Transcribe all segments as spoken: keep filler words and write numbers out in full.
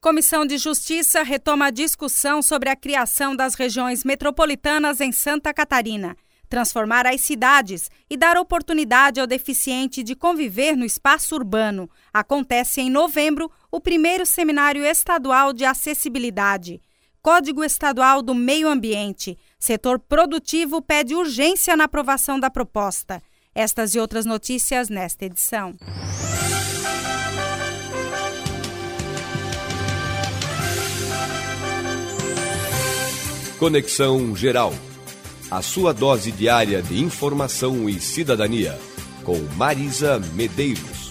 Comissão de Justiça retoma a discussão sobre a criação das regiões metropolitanas em Santa Catarina. Transformar as cidades e dar oportunidade ao deficiente de conviver no espaço urbano. Acontece em novembro o primeiro Seminário Estadual de Acessibilidade. Código Estadual do Meio Ambiente. Setor produtivo pede urgência na aprovação da proposta. Estas e outras notícias nesta edição. Conexão Geral. A sua dose diária de informação e cidadania. Com Marisa Medeiros.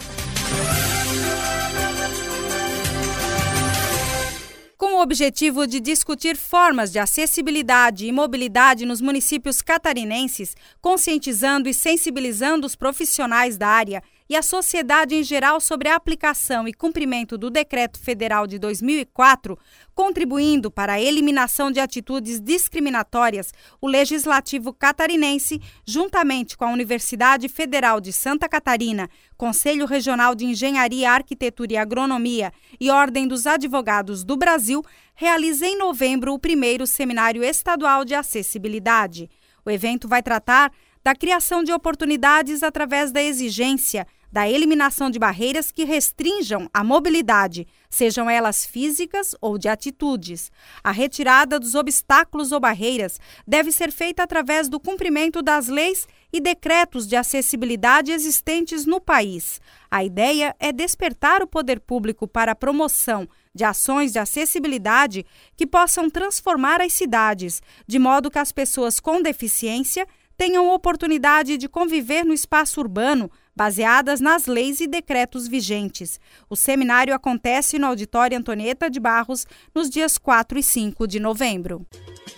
Com o objetivo de discutir formas de acessibilidade e mobilidade nos municípios catarinenses, conscientizando e sensibilizando os profissionais da área e a sociedade em geral sobre a aplicação e cumprimento do Decreto Federal de dois mil e quatro, contribuindo para a eliminação de atitudes discriminatórias, o Legislativo catarinense, juntamente com a Universidade Federal de Santa Catarina, Conselho Regional de Engenharia, Arquitetura e Agronomia e Ordem dos Advogados do Brasil, realiza em novembro o primeiro Seminário Estadual de Acessibilidade. O evento vai tratar da criação de oportunidades através da exigência da eliminação de barreiras que restringam a mobilidade, sejam elas físicas ou de atitudes. A retirada dos obstáculos ou barreiras deve ser feita através do cumprimento das leis e decretos de acessibilidade existentes no país. A ideia é despertar o poder público para a promoção de ações de acessibilidade que possam transformar as cidades, de modo que as pessoas com deficiência tenham oportunidade de conviver no espaço urbano, baseadas nas leis e decretos vigentes. O seminário acontece no Auditório Antonieta de Barros nos dias quatro e cinco de novembro.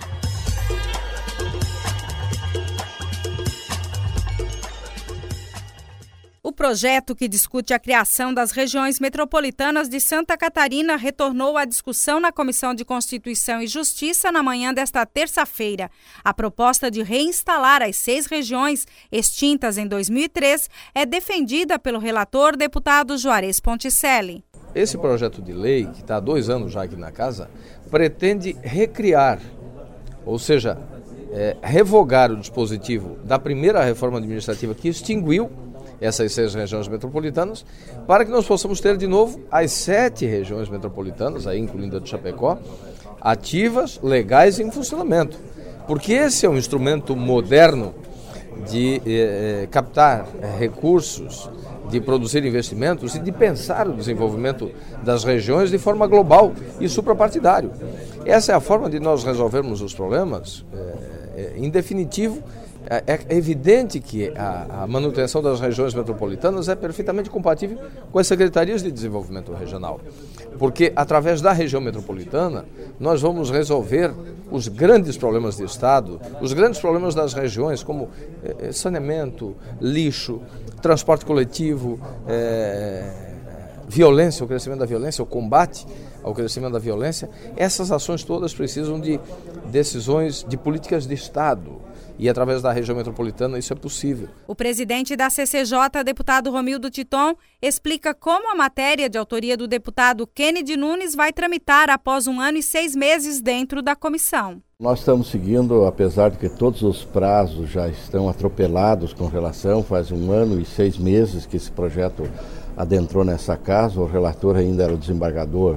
O projeto que discute a criação das regiões metropolitanas de Santa Catarina retornou à discussão na Comissão de Constituição e Justiça na manhã desta terça-feira. A proposta de reinstalar as seis regiões extintas em dois mil e três é defendida pelo relator deputado Juarez Ponticelli. Esse projeto de lei, que está há dois anos já aqui na casa, pretende recriar, ou seja, é, revogar o dispositivo da primeira reforma administrativa que extinguiu essas seis regiões metropolitanas, para que nós possamos ter de novo as sete regiões metropolitanas, aí incluindo a de Chapecó, ativas, legais e em funcionamento. Porque esse é um instrumento moderno de eh, captar recursos, de produzir investimentos e de pensar o desenvolvimento das regiões de forma global e suprapartidário. Essa é a forma de nós resolvermos os problemas, eh, em definitivo. É evidente que a, a manutenção das regiões metropolitanas é perfeitamente compatível com as secretarias de desenvolvimento regional, porque através da região metropolitana nós vamos resolver os grandes problemas do Estado, os grandes problemas das regiões, como eh, saneamento, lixo, transporte coletivo, eh, violência, o crescimento da violência, o combate ao crescimento da violência. Essas ações todas precisam de decisões de políticas de Estado. E através da região metropolitana isso é possível. O presidente da C C J, deputado Romildo Titon, explica como a matéria de autoria do deputado Kennedy Nunes vai tramitar após um ano e seis meses dentro da comissão. Nós estamos seguindo, apesar de que todos os prazos já estão atropelados com relação, faz um ano e seis meses que esse projeto adentrou nessa casa, o relator ainda era o desembargador,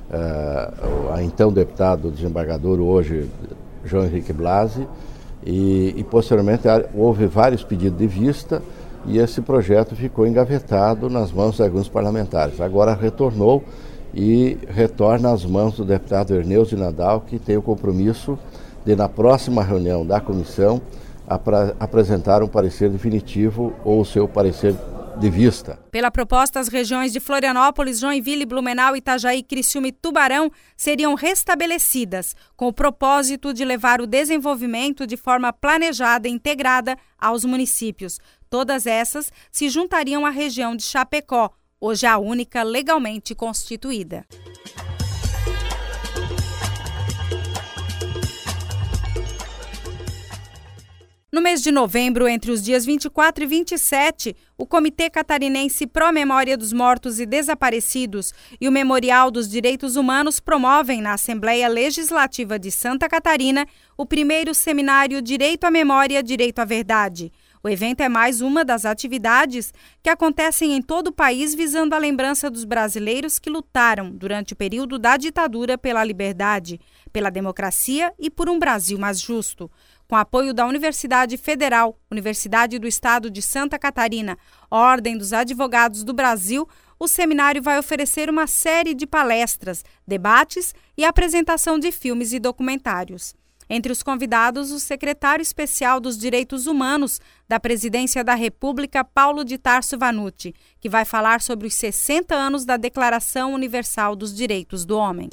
uh, a então deputado desembargador, hoje João Henrique Blasi, e, e posteriormente houve vários pedidos de vista e esse projeto ficou engavetado nas mãos de alguns parlamentares. Agora retornou e retorna às mãos do deputado Erneuso Nadal, que tem o compromisso de, na próxima reunião da comissão, apra- apresentar um parecer definitivo ou o seu parecer de vista. Pela proposta, as regiões de Florianópolis, Joinville, Blumenau, Itajaí, Criciúma e Tubarão seriam restabelecidas, com o propósito de levar o desenvolvimento de forma planejada e integrada aos municípios. Todas essas se juntariam à região de Chapecó, hoje a única legalmente constituída. No mês de novembro, entre os dias vinte e quatro e vinte e sete, o Comitê Catarinense Pró Memória dos Mortos e Desaparecidos e o Memorial dos Direitos Humanos promovem na Assembleia Legislativa de Santa Catarina o primeiro seminário Direito à Memória, Direito à Verdade. O evento é mais uma das atividades que acontecem em todo o país visando a lembrança dos brasileiros que lutaram durante o período da ditadura pela liberdade, pela democracia e por um Brasil mais justo. Com apoio da Universidade Federal, Universidade do Estado de Santa Catarina, Ordem dos Advogados do Brasil, o seminário vai oferecer uma série de palestras, debates e apresentação de filmes e documentários. Entre os convidados, o secretário especial dos Direitos Humanos da Presidência da República, Paulo de Tarso Vanucci, que vai falar sobre os sessenta anos da Declaração Universal dos Direitos do Homem.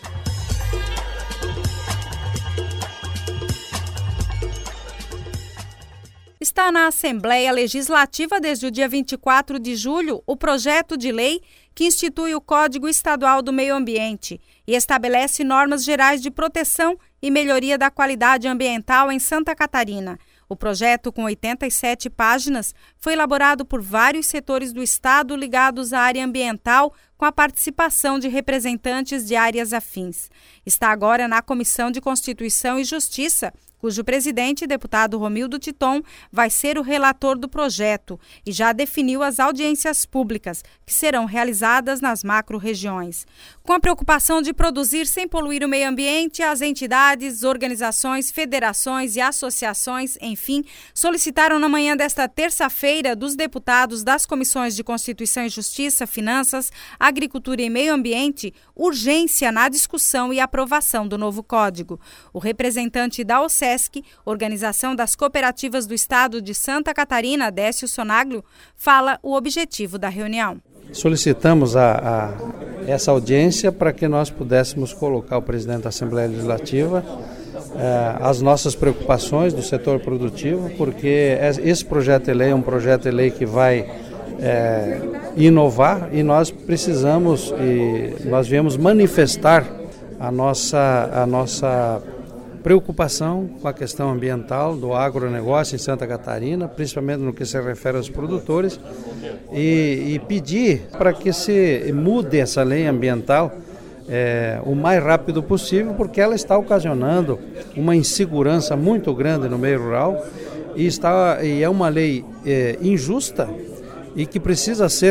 Está na Assembleia Legislativa desde o dia vinte e quatro de julho o projeto de lei que institui o Código Estadual do Meio Ambiente e estabelece normas gerais de proteção e melhoria da qualidade ambiental em Santa Catarina. O projeto, com oitenta e sete páginas, foi elaborado por vários setores do Estado ligados à área ambiental, com a participação de representantes de áreas afins. Está agora na Comissão de Constituição e Justiça, cujo presidente, deputado Romildo Titon, vai ser o relator do projeto e já definiu as audiências públicas, que serão realizadas nas macro-regiões. Com a preocupação de produzir sem poluir o meio ambiente, as entidades, organizações, federações e associações, enfim, solicitaram na manhã desta terça-feira dos deputados das Comissões de Constituição e Justiça, Finanças, Agricultura e Meio Ambiente urgência na discussão e aprovação do novo código. O representante da O S E S C, Organização das Cooperativas do Estado de Santa Catarina, Décio Sonaglio, fala o objetivo da reunião. Solicitamos a, a essa audiência para que nós pudéssemos colocar o presidente da Assembleia Legislativa eh, as nossas preocupações do setor produtivo, porque esse projeto de lei é um projeto de lei que vai é, inovar e nós precisamos, e nós viemos manifestar a nossa, a nossa preocupação com a questão ambiental do agronegócio em Santa Catarina, principalmente no que se refere aos produtores, e, e pedir para que se mude essa lei ambiental é, o mais rápido possível, porque ela está ocasionando uma insegurança muito grande no meio rural e, está, e é uma lei é, injusta e que precisa ser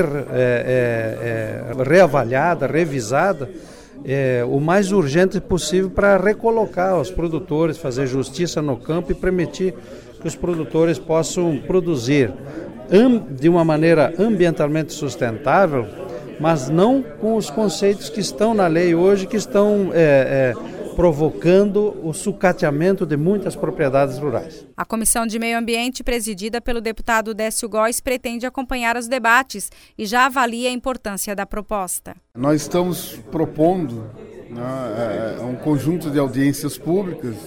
é, é, é, reavaliada, revisada, É, o mais urgente possível para recolocar os produtores, fazer justiça no campo e permitir que os produtores possam produzir de uma maneira ambientalmente sustentável, mas não com os conceitos que estão na lei hoje, que estão é, é, provocando o sucateamento de muitas propriedades rurais. A Comissão de Meio Ambiente, presidida pelo deputado Décio Góes, pretende acompanhar os debates e já avalia a importância da proposta. Nós estamos propondo, né, um conjunto de audiências públicas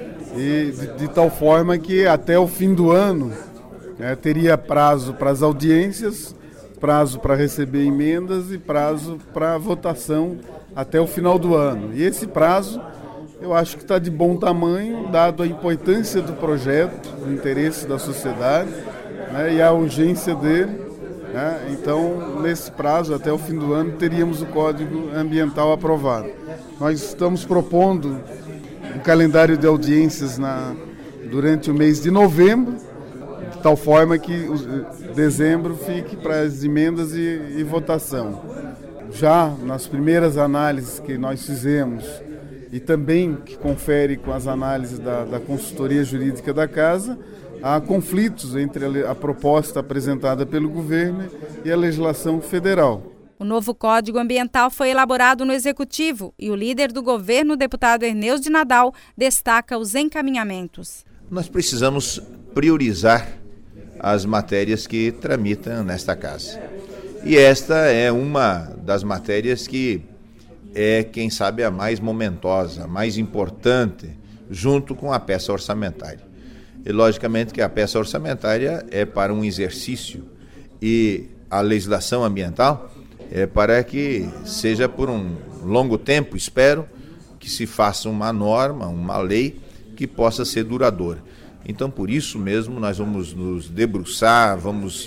e de, de tal forma que até o fim do ano né, teria prazo para as audiências, prazo para receber emendas e prazo para votação até o final do ano. E esse prazo eu acho que está de bom tamanho, dado a importância do projeto, o interesse da sociedade, né, e a urgência dele. Né? Então, nesse prazo, até o fim do ano, teríamos o Código Ambiental aprovado. Nós estamos propondo um calendário de audiências na, durante o mês de novembro, de tal forma que o, dezembro fique para as emendas e, e votação. Já nas primeiras análises que nós fizemos, e também que confere com as análises da, da consultoria jurídica da Casa, há conflitos entre a, a proposta apresentada pelo governo e a legislação federal. O novo Código Ambiental foi elaborado no Executivo e o líder do governo, o deputado Erneus de Nadal, destaca os encaminhamentos. Nós precisamos priorizar as matérias que tramitam nesta Casa. E esta é uma das matérias que é, quem sabe, a mais momentosa, a mais importante, junto com a peça orçamentária. E, logicamente, que a peça orçamentária é para um exercício e a legislação ambiental é para que seja por um longo tempo, espero, que se faça uma norma, uma lei que possa ser duradoura. Então, por isso mesmo, nós vamos nos debruçar, vamos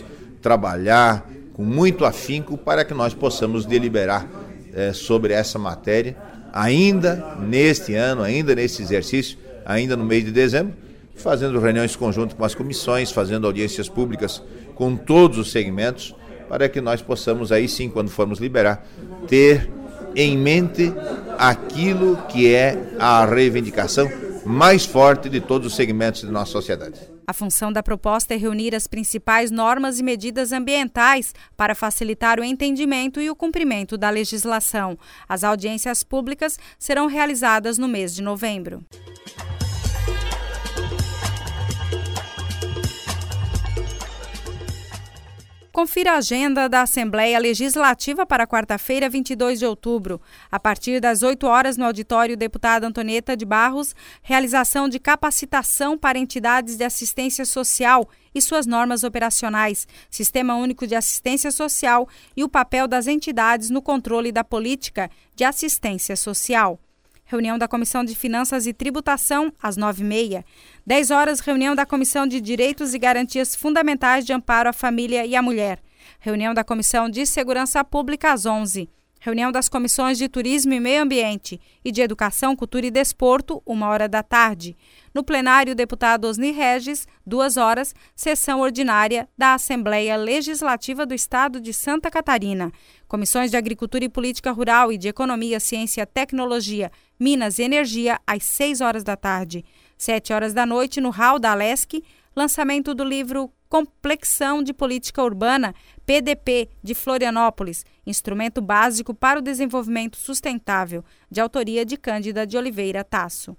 trabalhar com muito afinco para que nós possamos deliberar eh, sobre essa matéria ainda neste ano, ainda nesse exercício, ainda no mês de dezembro, fazendo reuniões conjuntas com as comissões, fazendo audiências públicas com todos os segmentos, para que nós possamos aí sim, quando formos liberar, ter em mente aquilo que é a reivindicação mais forte de todos os segmentos de nossa sociedade. A função da proposta é reunir as principais normas e medidas ambientais para facilitar o entendimento e o cumprimento da legislação. As audiências públicas serão realizadas no mês de novembro. Confira a agenda da Assembleia Legislativa para quarta-feira, vinte e dois de outubro. A partir das oito horas, no auditório Deputada Antonieta de Barros, realização de capacitação para entidades de assistência social e suas normas operacionais, Sistema Único de Assistência Social e o papel das entidades no controle da política de assistência social. Reunião da Comissão de Finanças e Tributação, às nove e meia. dez horas, reunião da Comissão de Direitos e Garantias Fundamentais de Amparo à Família e à Mulher. Reunião da Comissão de Segurança Pública, às onze. Reunião das Comissões de Turismo e Meio Ambiente e de Educação, Cultura e Desporto, uma hora da tarde. No plenário, o deputado Osni Regis, duas horas, sessão ordinária da Assembleia Legislativa do Estado de Santa Catarina. Comissões de Agricultura e Política Rural e de Economia, Ciência, Tecnologia, Minas e Energia, às seis horas da tarde. Sete horas da noite, no hall da Alesc, lançamento do livro Complexão de Política Urbana, P D P, de Florianópolis, Instrumento Básico para o Desenvolvimento Sustentável, de autoria de Cândida de Oliveira Tasso.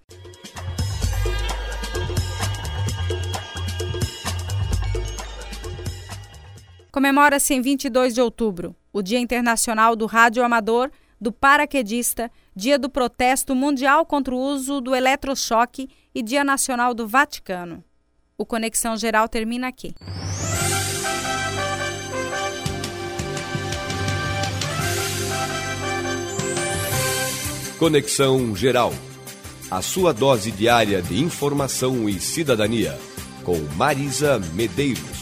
Comemora-se em vinte e dois de outubro o Dia Internacional do Rádio Amador, do Paraquedista, Dia do Protesto Mundial contra o Uso do Eletrochoque e Dia Nacional do Vaticano. O Conexão Geral termina aqui. Conexão Geral. A sua dose diária de informação e cidadania. Com Marisa Medeiros.